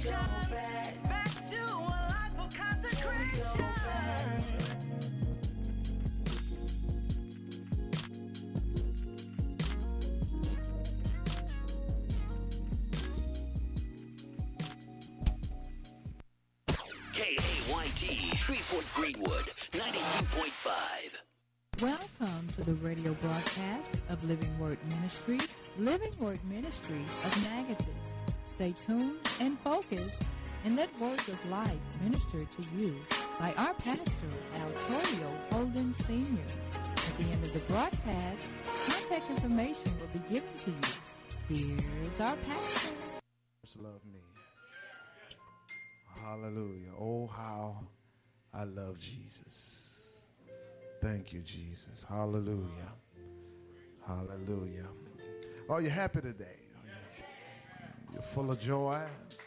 back to a life of consecration. KAYT, Shreveport Greenwood, 92.5. Welcome to the radio broadcast of Living Word Ministries, Living Word Ministries of Magadan. Stay tuned and focused and let words of life minister to you by our pastor, Altorio Holden Sr. At the end of the broadcast, contact information will be given to you. Here's our pastor. Love me. Hallelujah. Oh, how I love Jesus. Thank you, Jesus. Hallelujah. Hallelujah. Are you happy today? You're full of joy?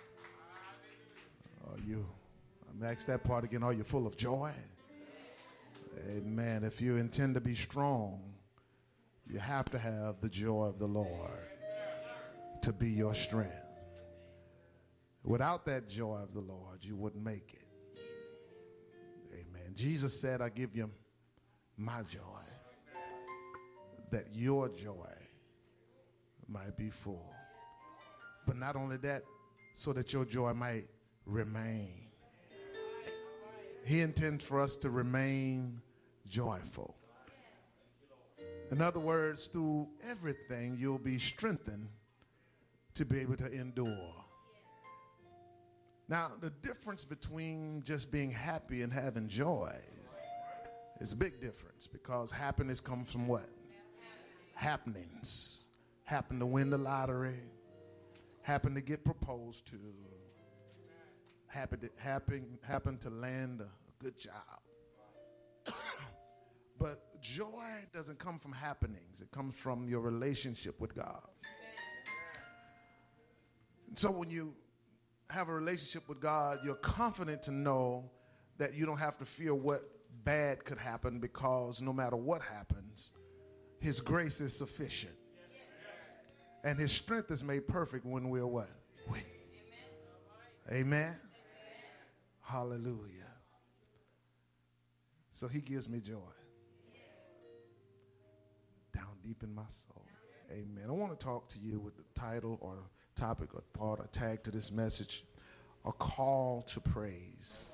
I'm asked that part again. Are you full of joy? Amen. If you intend to be strong, you have to have the joy of the Lord to be your strength. Without that joy of the Lord, you wouldn't make it. Amen. Jesus said, I give you my joy, that your joy might be full. But not only that, so that your joy might remain. He intends for us to remain joyful. In other words, through everything, you'll be strengthened to be able to endure. Now, the difference between just being happy and having joy is a big difference, because happiness comes from what? Happenings. Happen to win the lottery, happen to get proposed to, happen to land a good job. But joy doesn't come from happenings. It comes from your relationship with God. And so when you have a relationship with God, you're confident to know that you don't have to fear what bad could happen, because no matter what happens, his grace is sufficient. And his strength is made perfect when we're what? Weak. Amen. Amen. Hallelujah. So he gives me joy. Down deep in my soul. Amen. I want to talk to you with the title or topic or thought or tag to this message, a call to praise.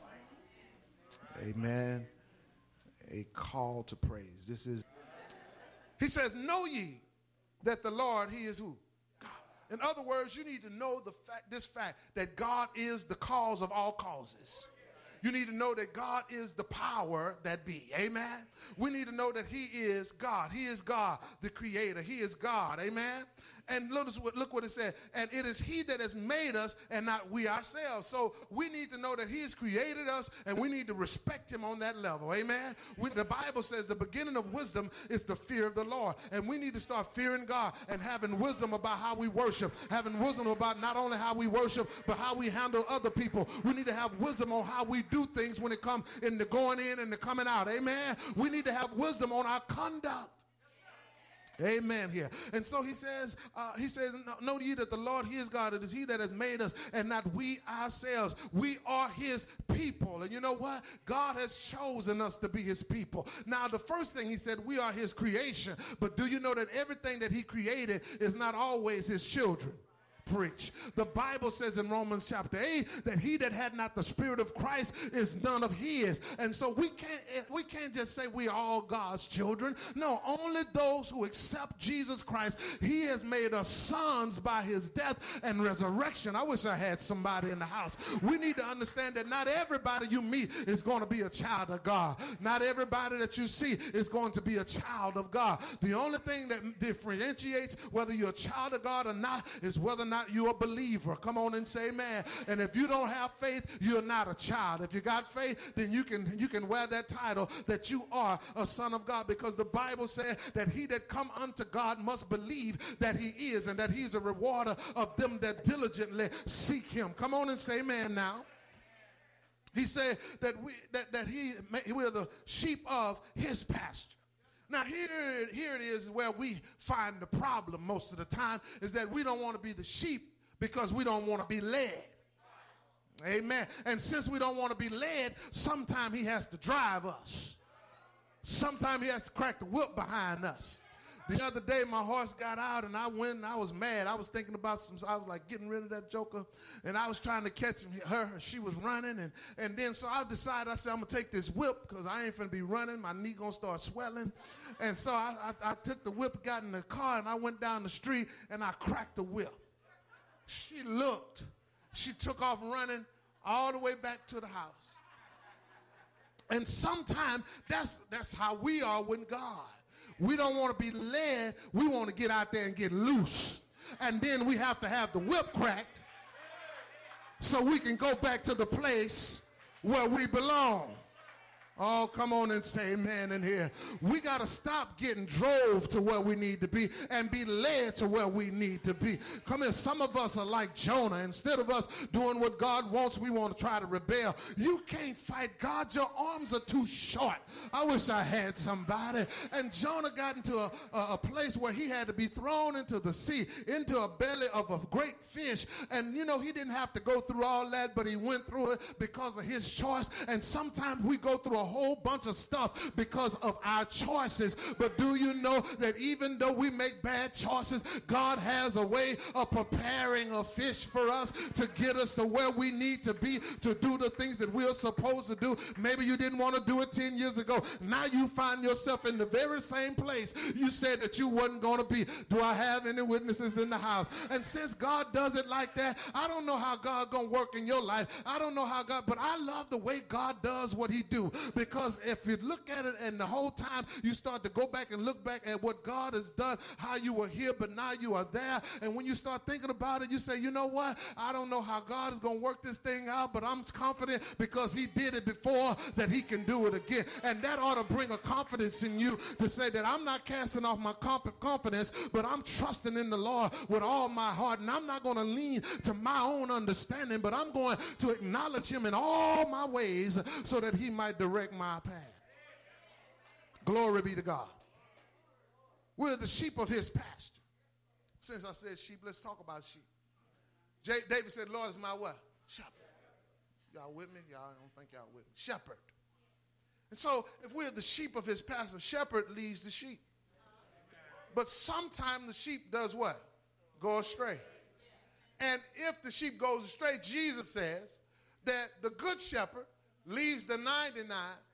Amen. A call to praise. This is, he says, know ye that the Lord, he is who? God. In other words, you need to know this fact that God is the cause of all causes. You need to know that God is the power that be. Amen. We need to know that he is God. He is God, the creator. He is God. Amen. And look what it said. And it is he that has made us and not we ourselves. So we need to know that he has created us, and we need to respect him on that level. Amen. The Bible says the beginning of wisdom is the fear of the Lord. And we need to start fearing God and having wisdom about how we worship. Having wisdom about not only how we worship, but how we handle other people. We need to have wisdom on how we do things when it comes in the going in and the coming out. Amen. We need to have wisdom on our conduct. Amen here. And so he says, know ye that the Lord, he is God. It is he that has made us and not we ourselves. We are his people. And you know what? God has chosen us to be his people. Now, the first thing he said, we are his creation. But do you know that everything that he created is not always his children? Preach. The Bible says in Romans chapter 8 that he that had not the Spirit of Christ is none of his. And so we can't just say we are all God's children. No, only those who accept Jesus Christ. He has made us sons by his death and resurrection. I wish I had somebody in the house. We need to understand that not everybody you meet is going to be a child of God. Not everybody that you see is going to be a child of God. The only thing that differentiates whether you're a child of God or not is whether or not you're a believer. Come on and say amen. And if you don't have faith, you're not a child. If you got faith, then you can wear that title that you are a son of God, because the Bible says that he that come unto God must believe that he is, and that he's a rewarder of them that diligently seek him. Come on and say amen now. He said that we're the sheep of his pasture. Now, here it is where we find the problem most of the time, is that we don't want to be the sheep because we don't want to be led. Amen. And since we don't want to be led, sometimes he has to drive us. Sometimes he has to crack the whip behind us. The other day, my horse got out, and I went, and I was mad. I was thinking about I was like getting rid of that joker, and I was trying to catch her. She was running, and then so I decided, I said, I'm going to take this whip because I ain't finna be running. My knee going to start swelling. And so I took the whip, got in the car, and I went down the street, and I cracked the whip. She looked. She took off running all the way back to the house. And sometimes that's how we are with God. We don't want to be led. We want to get out there and get loose. And then we have to have the whip cracked so we can go back to the place where we belong. Oh, come on and say amen in here. We got to stop getting drove to where we need to be and be led to where we need to be. Come here, some of us are like Jonah. Instead of us doing what God wants, we want to try to rebel. You can't fight God. Your arms are too short. I wish I had somebody. And Jonah got into a place where he had to be thrown into the sea, into a belly of a great fish. And, you know, he didn't have to go through all that, but he went through it because of his choice. And sometimes we go through a whole bunch of stuff because of our choices. But do you know that even though we make bad choices, God has a way of preparing a fish for us to get us to where we need to be, to do the things that we're supposed to do. Maybe you didn't want to do it 10 years ago. Now you find yourself in the very same place you said that you wasn't going to be. Do I have any witnesses in the house? And since God does it like that, I don't know how God's going to work in your life. I don't know how God, but I love the way God does what he do. Because if you look at it and the whole time you start to go back and look back at what God has done, how you were here, but now you are there. And when you start thinking about it, you say, you know what? I don't know how God is going to work this thing out, but I'm confident because he did it before that he can do it again. And that ought to bring a confidence in you to say that I'm not casting off my confidence, but I'm trusting in the Lord with all my heart. And I'm not going to lean to my own understanding, but I'm going to acknowledge him in all my ways so that he might direct my path. Glory be to God. We're the sheep of his pasture. Since I said sheep, let's talk about sheep. David said, Lord is my what? Shepherd. Y'all with me? Y'all don't think y'all with me. Shepherd. And so if we're the sheep of his pasture, shepherd leads the sheep. But sometimes the sheep does what? Go astray. And if the sheep goes astray, Jesus says that the good shepherd leaves the 99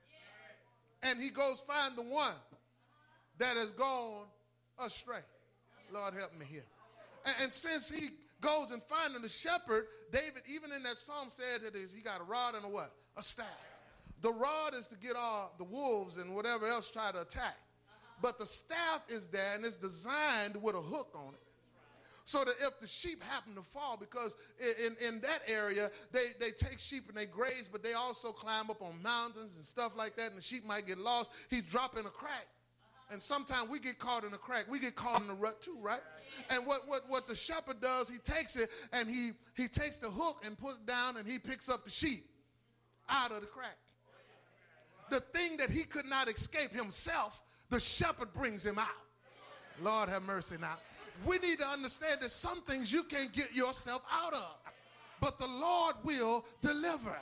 and he goes find the one that has gone astray. Lord help me here. And since he goes and finding the shepherd, David, even in that psalm, said that he got a rod and a what? A staff. The rod is to get all the wolves and whatever else try to attack. But the staff is there and it's designed with a hook on it. So that if the sheep happen to fall, because in that area, they take sheep and they graze, but they also climb up on mountains and stuff like that, and the sheep might get lost. He drop in a crack. And sometimes we get caught in a crack. We get caught in a rut too, right? And what the shepherd does, he takes it and he takes the hook and puts it down and he picks up the sheep out of the crack. The thing that he could not escape himself, the shepherd brings him out. Lord have mercy now. We need to understand that some things you can't get yourself out of, but the Lord will deliver.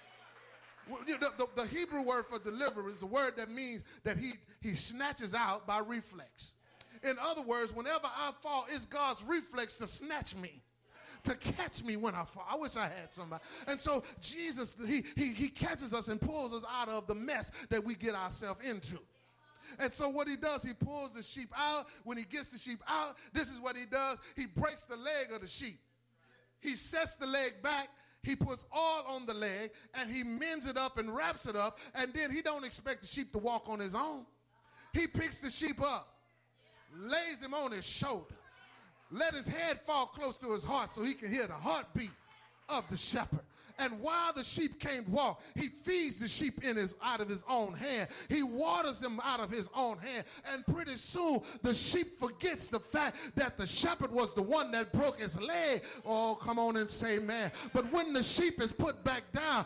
The Hebrew word for deliver is a word that means that he snatches out by reflex. In other words, whenever I fall, it's God's reflex to snatch me, to catch me when I fall. I wish I had somebody. And so Jesus, he catches us and pulls us out of the mess that we get ourselves into. And so what he does, he pulls the sheep out. When he gets the sheep out, this is what he does. He breaks the leg of the sheep. He sets the leg back. He puts oil on the leg, and he mends it up and wraps it up. And then he don't expect the sheep to walk on his own. He picks the sheep up, lays him on his shoulder, let his head fall close to his heart so he can hear the heartbeat of the shepherd. And while the sheep can't walk, he feeds the sheep out of his own hand. He waters them out of his own hand. And pretty soon, the sheep forgets the fact that the shepherd was the one that broke his leg. Oh, come on and say amen. But when the sheep is put back down because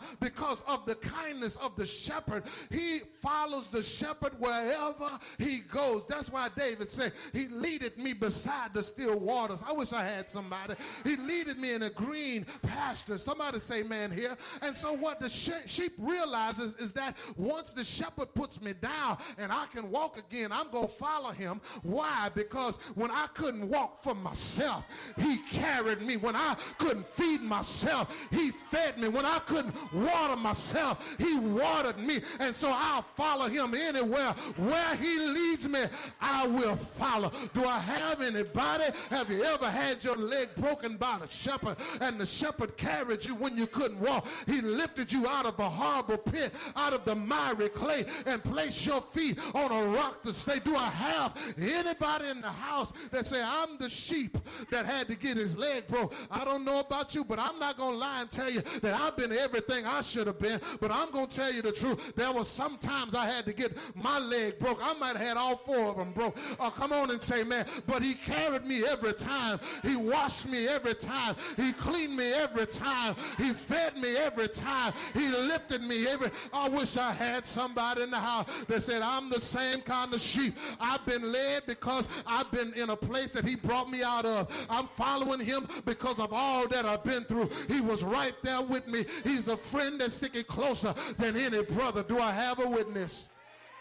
because of the kindness of the shepherd. He follows the shepherd wherever he goes. That's why David said, he leadeth me beside the still waters. I wish I had somebody. He leadeth me in a green pasture. Somebody say man here. And so what the sheep realizes is that once the shepherd puts me down and I can walk again, I'm going to follow him. Why? Because when I couldn't walk for myself, he carried me. When I couldn't feed myself, he fed me. When I couldn't water myself, he watered me. And so I'll follow him anywhere. Where he leads me, I will follow. Do I have anybody? Have you ever had your leg broken by the shepherd and the shepherd carried you when you couldn't walk? He lifted you out of a horrible pit, out of the miry clay, and placed your feet on a rock to stay. Do I have anybody in the house that say, I'm the sheep that had to get his leg broke? I don't know about you, but I'm not going to lie and tell you that I've been everything I should have been, but I'm going to tell you the truth. There was sometimes I had to get my leg broke. I might have had all four of them broke. Oh, come on and say, man, but he carried me every time. He washed me every time. He cleaned me every time. He fed me every time. He lifted me every. I wish I had somebody in the house that said, I'm the same kind of sheep. I've been led because I've been in a place that he brought me out of. I'm following him because of all that I've been through. He was right there with me. He's a friend that's sticking closer than any brother. Do I have a witness?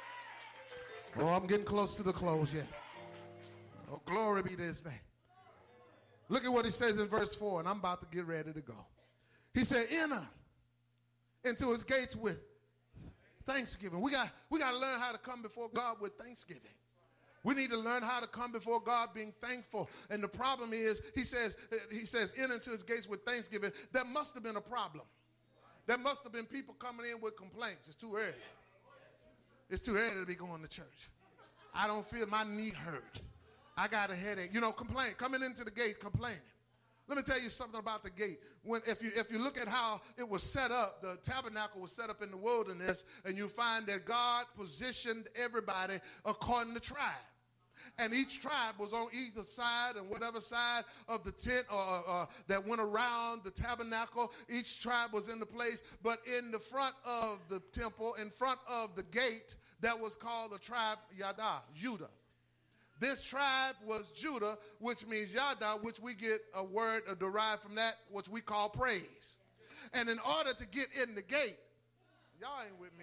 Oh, I'm getting close to the close yet. Oh, glory be to his name. Look at what he says in verse 4, and I'm about to get ready to go. He said, enter into his gates with thanksgiving. We got to learn how to come before God with thanksgiving. We need to learn how to come before God being thankful. And the problem is, he says, enter into his gates with thanksgiving. That must have been a problem. There must have been people coming in with complaints. It's too early. It's too early to be going to church. I don't feel my knee hurt. I got a headache. You know, complain. Coming into the gate, complaining. Let me tell you something about the gate. If you look at how it was set up, the tabernacle was set up in the wilderness, and you find that God positioned everybody according to tribe. And each tribe was on either side and whatever side of the tent or that went around the tabernacle. Each tribe was in the place. But in the front of the temple, in front of the gate, that was called the tribe Yada, Judah. This tribe was Judah, which means Yada, which we get a word derived from that, which we call praise. And in order to get in the gate, y'all ain't with me.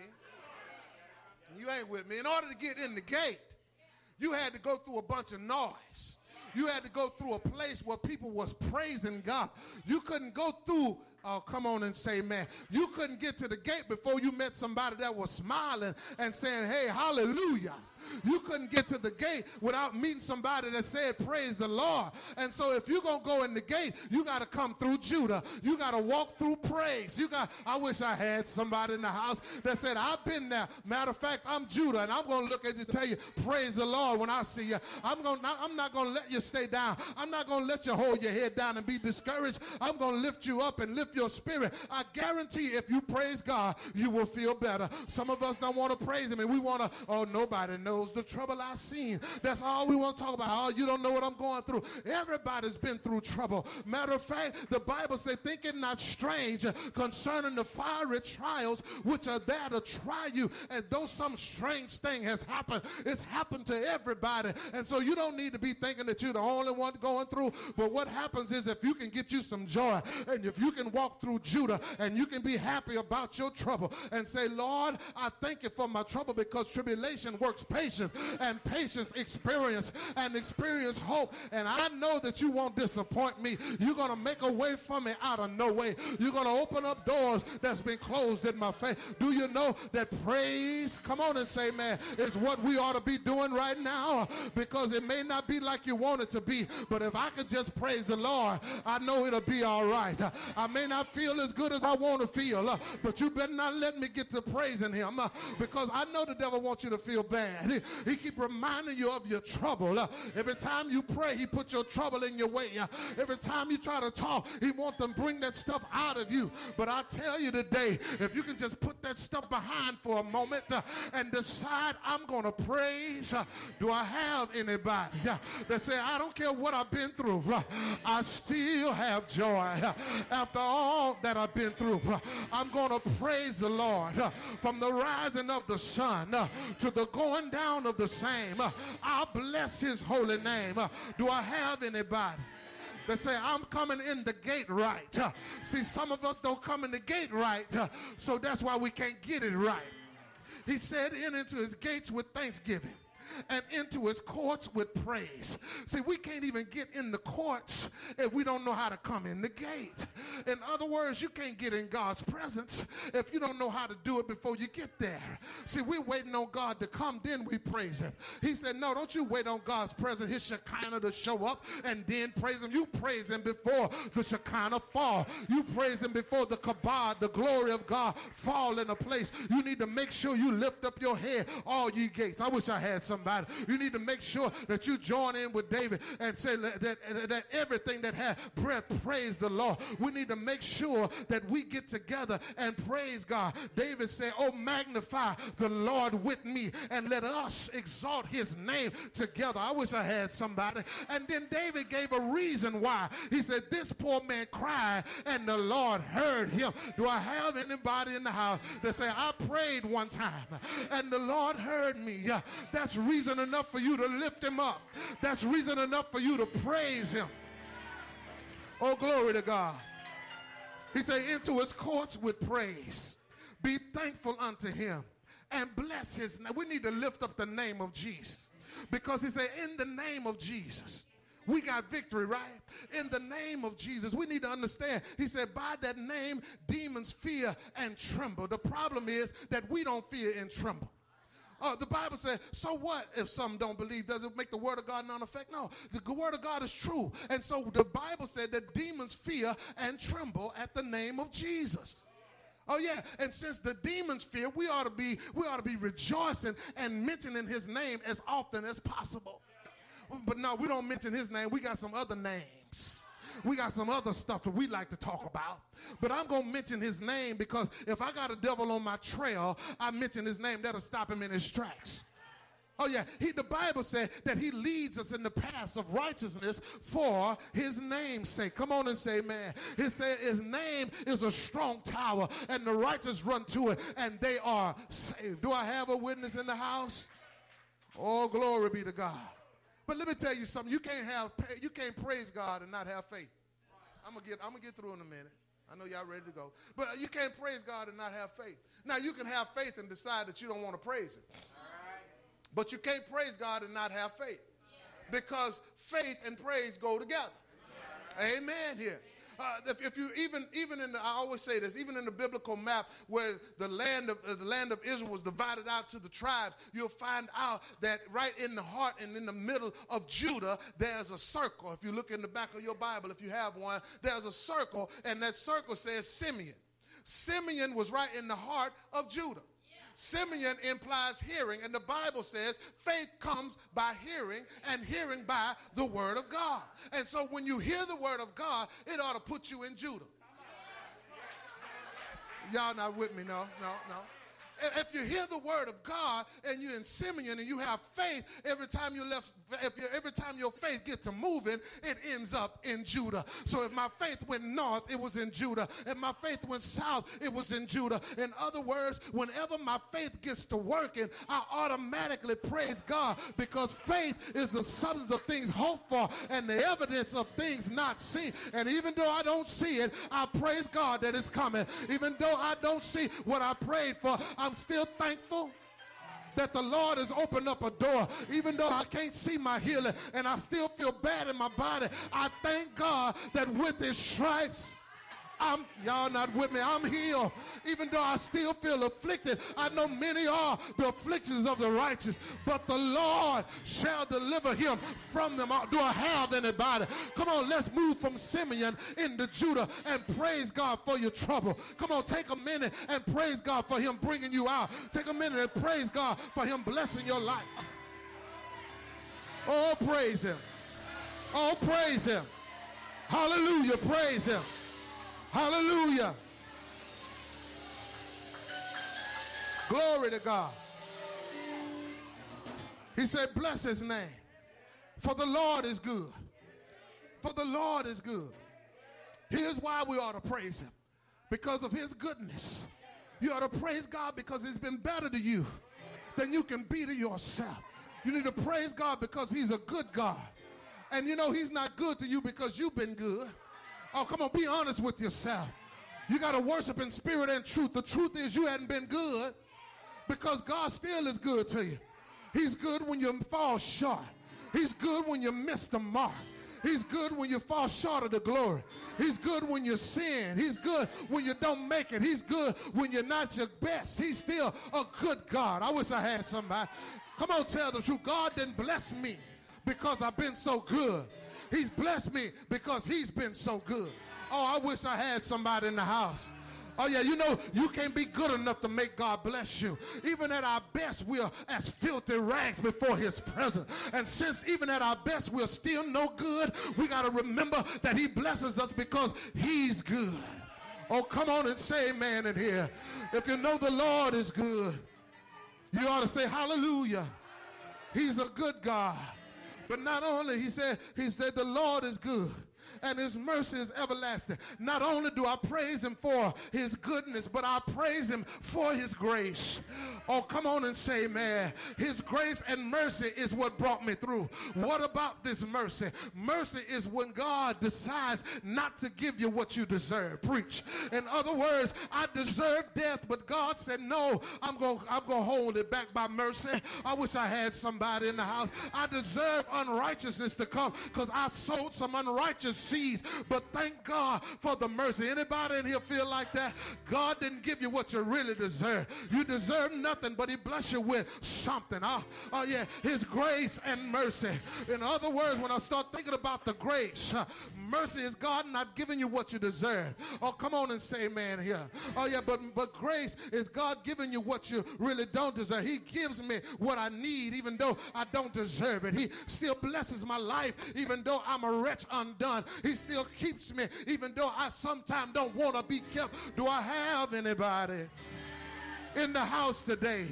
You ain't with me. In order to get in the gate, you had to go through a bunch of noise. You had to go through a place where people was praising God. You couldn't go through, oh, come on and say, man. You couldn't get to the gate before you met somebody that was smiling and saying, hey, hallelujah. You couldn't get to the gate without meeting somebody that said, praise the Lord. And so if you're going to go in the gate, you got to come through Judah. You got to walk through praise. I wish I had somebody in the house that said, I've been there. Matter of fact, I'm Judah, and I'm going to look at you and tell you, praise the Lord when I see you. I'm not going to let you stay down. I'm not going to let you hold your head down and be discouraged. I'm going to lift you up and lift your spirit. I guarantee if you praise God, you will feel better. Some of us don't want to praise him, and we want to, oh, nobody knows the trouble I've seen. That's all we want to talk about. Oh, you don't know what I'm going through. Everybody's been through trouble. Matter of fact, the Bible says, think it not strange concerning the fiery trials which are there to try you. And though some strange thing has happened, it's happened to everybody. And so you don't need to be thinking that you're the only one going through. But what happens is if you can get you some joy, and if you can walk through Judah, and you can be happy about your trouble and say, Lord, I thank you for my trouble, because tribulation works patience, and patience experience, and experience hope. And I know that you won't disappoint me. You're going to make a way for me out of no way. You're going to open up doors that's been closed in my face. Do you know that praise, come on and say, man, is what we ought to be doing right now? Because it may not be like you want it to be, but if I could just praise the Lord, I know it'll be all right. I may not feel as good as I want to feel, but you better not let me get to praising him, because I know the devil wants you to feel bad. He keep reminding you of your trouble. Every time you pray, he put your trouble in your way. Every time you try to talk, he wants to bring that stuff out of you. But I tell you today, if you can just put that stuff behind for a moment and decide, I'm going to praise. Do I have anybody that say, I don't care what I've been through, I still have joy. After all that I've been through, I'm going to praise the Lord. From the rising of the sun to the going down of the same, I'll bless his holy name. Do I have anybody that say, I'm coming in the gate right? See, some of us don't come in the gate right, so that's why we can't get it right. He said, in into his gates with thanksgiving and into his courts with praise. See, we can't even get in the courts if we don't know how to come in the gate. In other words, you can't get in God's presence if you don't know how to do it before you get there. See, we're waiting on God to come, then we praise him. He said, no, don't you wait on God's presence, his Shekinah to show up and then praise him. You praise him before the Shekinah fall. You praise him before the kabod, the glory of God, fall in a place. You need to make sure you lift up your head, all ye gates. I wish I had somebody. You need to make sure that you join in with David and say that everything that has breath, praise the Lord. We need to make sure that we get together and praise God. David said, oh, magnify the Lord with me and let us exalt his name together. I wish I had somebody. And then David gave a reason why. He said, this poor man cried and the Lord heard him. Do I have anybody in the house that say, I prayed one time and the Lord heard me? That's reason enough for you to lift him up. That's reason enough for you to praise him. Oh, glory to God. He said, into his courts with praise. Be thankful unto him and bless his name. We need to lift up the name of Jesus, because he said, in the name of Jesus, we got victory, right? In the name of Jesus, we need to understand. He said, by that name, demons fear and tremble. The problem is that we don't fear and tremble. The Bible says, so what if some don't believe? Does it make the word of God non-effect? No, the word of God is true. And so the Bible said that demons fear and tremble at the name of Jesus. Oh yeah, and since the demons fear, we ought to be rejoicing and mentioning his name as often as possible. But no, we don't mention his name. We got some other names. We got some other stuff that we like to talk about. But I'm going to mention his name, because if I got a devil on my trail, I mention his name, that'll stop him in his tracks. Oh yeah, the Bible said that he leads us in the paths of righteousness for his name's sake. Come on and say amen. He said his name is a strong tower and the righteous run to it and they are saved. Do I have a witness in the house? Oh, glory be to God. But let me tell you something. You can't praise God and not have faith. I'm gonna get through in a minute. I know y'all ready to go. But you can't praise God and not have faith. Now, you can have faith and decide that you don't want to praise him. But you can't praise God and not have faith. Because faith and praise go together. Amen here. If you even in the, I always say this, even in the biblical map where the land of Israel was divided out to the tribes, you'll find out that right in the heart and in the middle of Judah, there's a circle. If you look in the back of your Bible, if you have one, there's a circle, and that circle says Simeon. Simeon was right in the heart of Judah. Simeon implies hearing, and the Bible says faith comes by hearing, and hearing by the word of God. And so when you hear the word of God, it ought to put you in Judah. Y'all not with me? No. If you hear the word of God and you're in Simeon and you have faith, every time your faith gets to moving, it ends up in Judah. So if my faith went north, it was in Judah. If my faith went south, it was in Judah. In other words, whenever my faith gets to working, I automatically praise God, because faith is the substance of things hoped for and the evidence of things not seen. And even though I don't see it, I praise God that it's coming. Even though I don't see what I prayed for, I'm still thankful that the Lord has opened up a door. Even though I can't see my healing and I still feel bad in my body, I thank God that with his stripes, y'all not with me, I'm healed. Even though I still feel afflicted, I know many are the afflictions of the righteous, but the Lord shall deliver him from them. Do I have anybody? Come on, let's move from Simeon into Judah and praise God for your trouble. Come on, take a minute and praise God for him bringing you out. Take a minute and praise God for him blessing your life. Oh, praise him. Oh, praise him. Hallelujah, praise him. Hallelujah. Glory to God. He said, bless his name. For the Lord is good. For the Lord is good. Here's why we ought to praise him. Because of his goodness. You ought to praise God because he's been better to you than you can be to yourself. You need to praise God because he's a good God. And you know he's not good to you because you've been good. Oh, come on, be honest with yourself. You got to worship in spirit and truth. The truth is you hadn't been good because God still is good to you. He's good when you fall short. He's good when you miss the mark. He's good when you fall short of the glory. He's good when you sin. He's good when you don't make it. He's good when you're not your best. He's still a good God. I wish I had somebody. Come on, tell the truth. God didn't bless me because I've been so good. He's blessed me because he's been so good. Oh, I wish I had somebody in the house. Oh, yeah, you know, you can't be good enough to make God bless you. Even at our best, we're as filthy rags before his presence. And since even at our best, we're still no good, we got to remember that he blesses us because he's good. Oh, come on and say amen in here. If you know the Lord is good, you ought to say hallelujah. He's a good God. But not only, he said the Lord is good and his mercy is everlasting. Not only do I praise him for his goodness, but I praise him for his grace. Oh, come on and say, man, his grace and mercy is what brought me through. What about this mercy? Mercy is when God decides not to give you what you deserve. Preach. In other words, I deserve death, but God said, no, I'm going to hold it back by mercy. I wish I had somebody in the house. I deserve unrighteousness to come because I sowed some unrighteous seeds, but thank God for the mercy. Anybody in here feel like that? God didn't give you what you really deserve. You deserve nothing, but he blessed you with something. Oh yeah, his grace and mercy. In other words, when I start thinking about the grace, mercy is God not giving you what you deserve. Oh, come on and say amen here. Oh yeah, but grace is God giving you what you really don't deserve. He gives me what I need even though I don't deserve it. He still blesses my life even though I'm a wretch undone. He still keeps me even though I sometimes don't want to be kept. Do I have anybody in the house today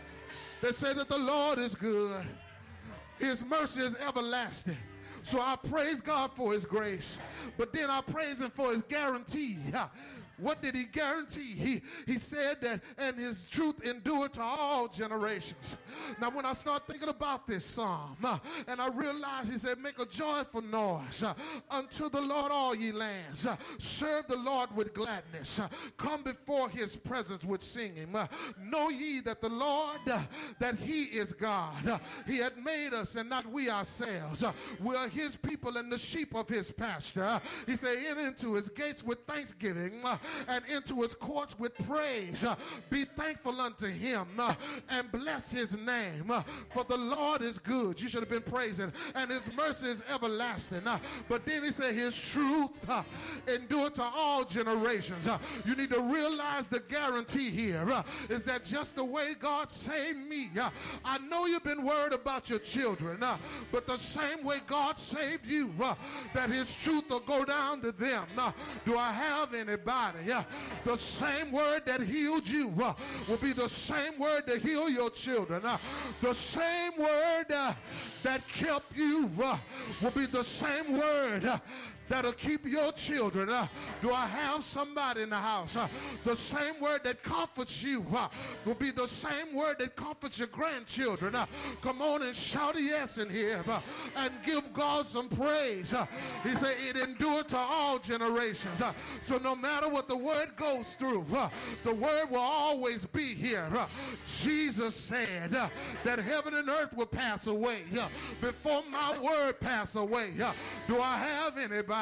that say that the Lord is good? His mercy is everlasting. So I praise God for his grace, but then I praise him for his guarantee. What did he guarantee? He said that, and his truth endured to all generations. Now, when I start thinking about this psalm, and I realize he said, make a joyful noise unto the Lord, all ye lands. Serve the Lord with gladness. Come before his presence with singing. Know ye that the Lord, that he is God. He had made us and not we ourselves. We are his people and the sheep of his pasture. He said, enter into his gates with thanksgiving and into his courts with praise. Be thankful unto him and bless his name. For the Lord is good. You should have been praising. And his mercy is everlasting. But then he said his truth endure to all generations. You need to realize the guarantee here is that just the way God saved me, I know you've been worried about your children, but the same way God saved you, that his truth will go down to them. Do I have anybody? The same word that healed you will be the same word to heal your children. The same word that kept you will be the same word that'll keep your children. Do I have somebody in the house? The same word that comforts you will be the same word that comforts your grandchildren. Come on and shout a yes in here and give God some praise. He said it endured to all generations. So no matter what the word goes through, the word will always be here. Jesus said that heaven and earth will pass away before my word pass away. Do I have anybody?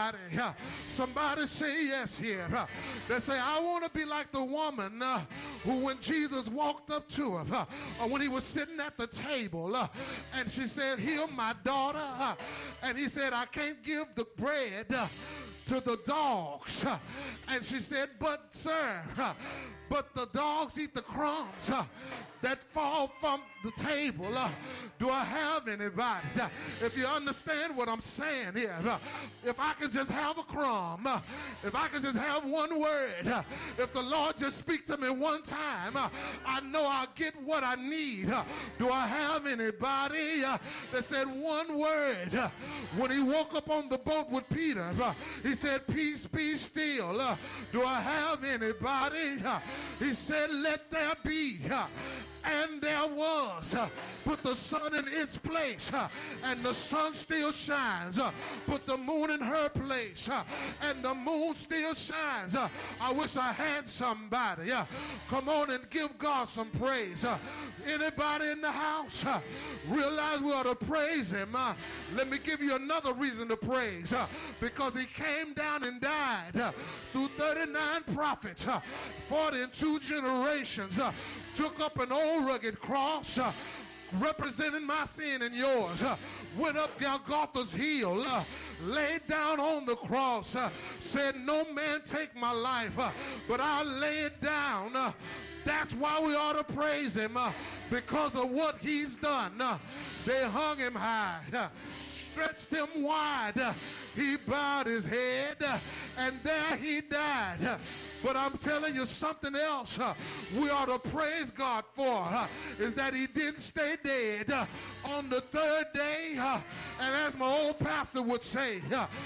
Somebody say yes here. They say, I want to be like the woman who when Jesus walked up to her, or when he was sitting at the table, and she said, heal my daughter. And he said, I can't give the bread to the dogs. And she said, but sir, but the dogs eat the crumbs that fall from the table. Do I have anybody? If you understand what I'm saying here, if I can just have a crumb, if I can just have one word, if the Lord just speak to me one time, I know I'll get what I need. Do I have anybody that said one word? When he woke up on the boat with Peter, he said, peace be still. Do I have anybody? He said, let there be. And there was. Put the sun in its place, and the sun still shines. Put the moon in her place, and the moon still shines. I wish I had somebody. Come on and give God some praise. Anybody in the house realize we ought to praise him? Let me give you another reason to praise. Because he came down and died through 39 prophets, 42 generations, took up an old rugged cross, representing my sin and yours, went up Golgotha's hill, laid down on the cross, said, no man take my life, but I'll lay it down. That's why we ought to praise him, because of what he's done. They hung him high, stretched him wide, he bowed his head, and there he died. But I'm telling you something else we ought to praise God for, is that he didn't stay dead on the third day. And as my old pastor would say,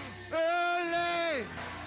early,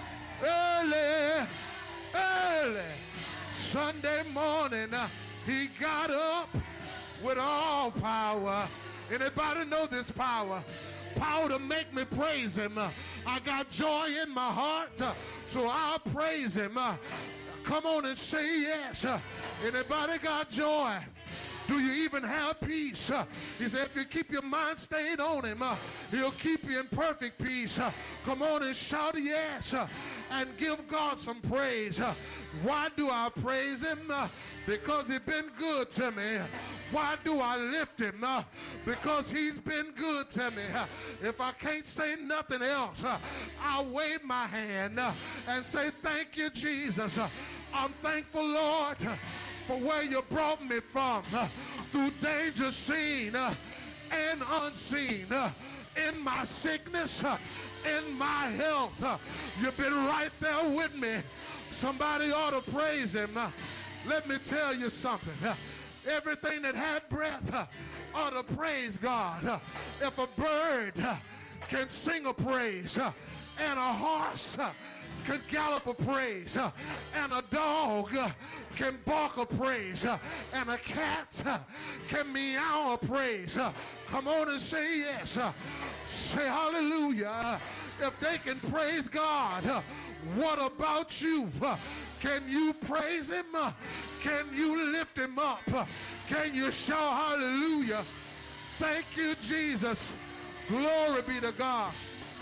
early, early Sunday morning, he got up with all power. Anybody know this power? Power to make me praise him. I got joy in my heart, so I'll praise him. Come on and say yes. Anybody got joy? Do you even have peace? He said, if you keep your mind stayed on him, he'll keep you in perfect peace. Come on and shout yes and give God some praise. Why do I praise him? Because he's been good to me. Why do I lift him? Because he's been good to me. If I can't say nothing else, I'll wave my hand and say, thank you, Jesus. I'm thankful, Lord, for where you brought me from, through danger seen and unseen, in my sickness, in my health. You've been right there with me. Somebody ought to praise him. Let me tell you something. Everything that had breath ought to praise God. If a bird can sing a praise, and a horse can gallop a praise, and a dog can bark a praise, and a cat can meow a praise, come on and say yes. Say hallelujah. If they can praise God, what about you? Can you praise him? Can you lift him up? Can you shout hallelujah? Thank you, Jesus. Glory be to God.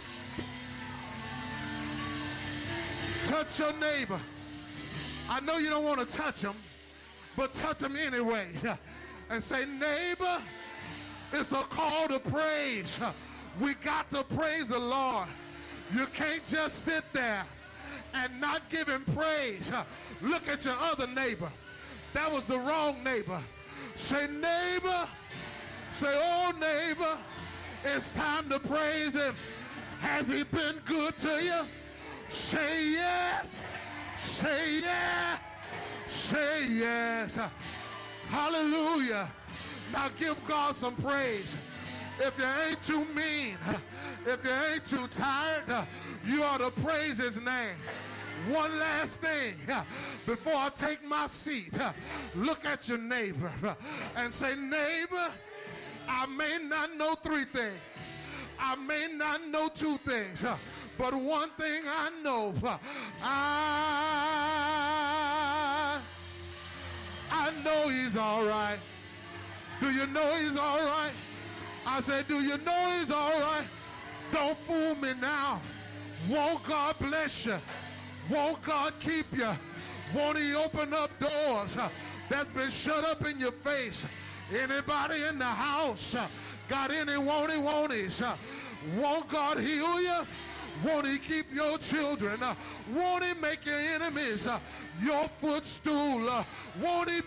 Touch your neighbor. I know you don't want to touch him, but touch him anyway. And say, neighbor, it's a call to praise. We got to praise the Lord. You can't just sit there and not give him praise. Look at your other neighbor. That was the wrong neighbor. Say, neighbor. Say, oh, neighbor, it's time to praise him. Has he been good to you? Say yes. Say yeah. Say yes. Hallelujah. Now give God some praise. If you ain't too mean, if you ain't too tired, you ought to praise his name. One last thing before I take my seat. Look at your neighbor and say, neighbor, I may not know three things. I may not know two things. But one thing I know, I know he's all right. Do you know he's all right? I said, do you know he's all right? Don't fool me now. Won't God bless you? Won't God keep you? Won't he open up doors that's been shut up in your face? Anybody in the house got any won't-he? Won't God heal you? Won't he keep your children? Won't he make your enemies your footstool? Won't he